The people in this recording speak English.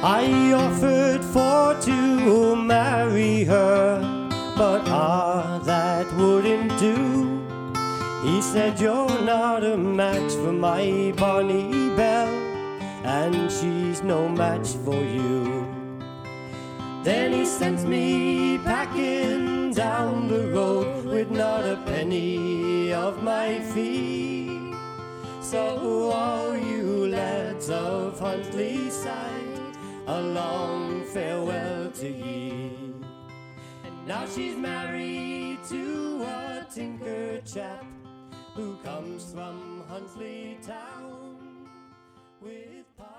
I offered for to marry her, but that wouldn't do. He said, you're not a match for my Bonnie Belle, and she's no match for you. Then he sent me packing down the road with not a penny of my fee. So all you lads of Huntly side, a long farewell to ye. And now she's married to a tinker chap who comes from Huntly town with